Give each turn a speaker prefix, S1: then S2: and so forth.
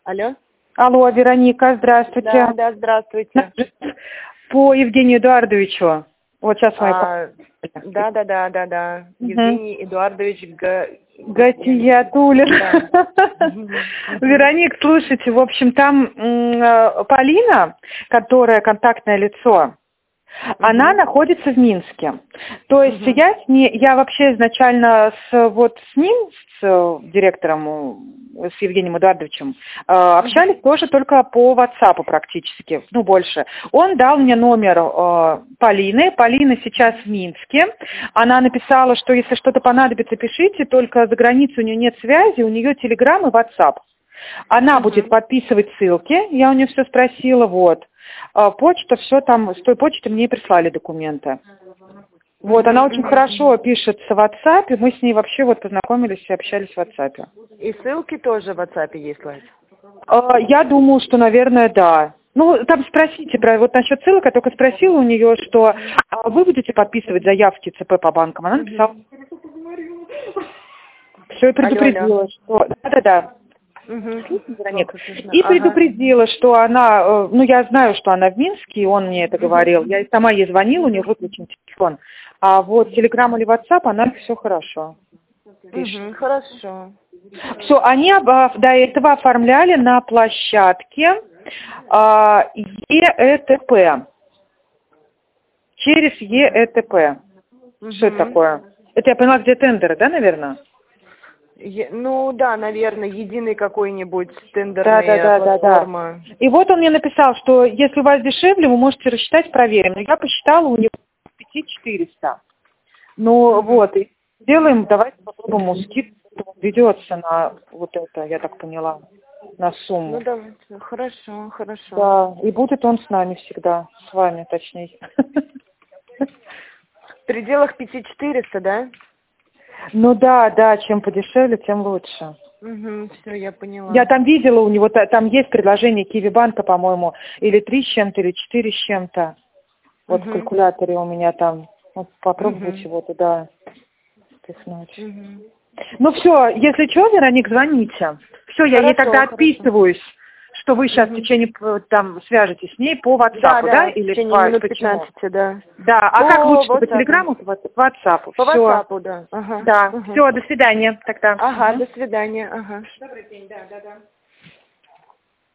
S1: Алло.
S2: Алло, Вероника, здравствуйте.
S1: Да, здравствуйте.
S2: По Евгению Эдуардовичу. Вот сейчас моя...
S1: Да. Евгений Эдуардович
S2: Гатиятуллин. Вероник, слушайте, в общем, там Полина, которая контактное лицо, она находится в Минске. То есть я вообще изначально с ним, с директором, с Евгением Эдуардовичем, общались тоже только по WhatsApp практически, больше. Он дал мне номер Полины. Полина сейчас в Минске. Она написала, что если что-то понадобится, пишите, только за границей у нее нет связи, у нее Telegram и WhatsApp. Она будет подписывать ссылки, я у нее все спросила, вот. Почта, все там, с той почты мне и прислали документы. Вот, она очень хорошо пишет в WhatsApp, и мы с ней вообще познакомились и общались в WhatsApp.
S1: И ссылки тоже в WhatsApp есть, Лась?
S2: Я думаю, что, наверное, да. Там спросите, насчет ссылок, я только спросила у нее, что вы будете подписывать заявки ЦП по банкам. Она написала. Все, и предупредила, что... Да. И предупредила, что она, я знаю, что она в Минске, и он мне это говорил. Я сама ей звонила, у нее выключен телефон. А вот Telegram или WhatsApp, она все хорошо пишет.
S1: Хорошо.
S2: Все, они до этого оформляли на площадке ЕЭТП. Через ЕЭТП. Что это такое? Это я поняла, где тендеры, да, наверное?
S1: Да, наверное, единый какой-нибудь тендерная платформа.
S2: Да. И вот он мне написал, что если у вас дешевле, вы можете рассчитать, проверим. Но я посчитала, у него 5400. И сделаем, давайте попробуем, скидку ведется на это, я так поняла, на сумму.
S1: Давайте, хорошо.
S2: Да, и будет он с нами всегда, с вами, точнее.
S1: В пределах 5400, да?
S2: Да, чем подешевле, тем лучше.
S1: Все, я поняла.
S2: Я там видела, у него там есть предложение Киви-банка, по-моему, или 3 с чем-то, или 4 с чем-то. В калькуляторе у меня там. Попробуйте его туда впихнуть. Все, если что, Вероник, звоните. Все, я ей тогда отписываюсь, что вы сейчас в течение, свяжетесь с ней по WhatsApp, да?
S1: Или в течение минут 15, да.
S2: Да, а как лучше, по Телеграмму, по WhatsApp?
S1: По WhatsApp, да.
S2: Да, все, до свидания тогда.
S1: До свидания, Добрый день, да.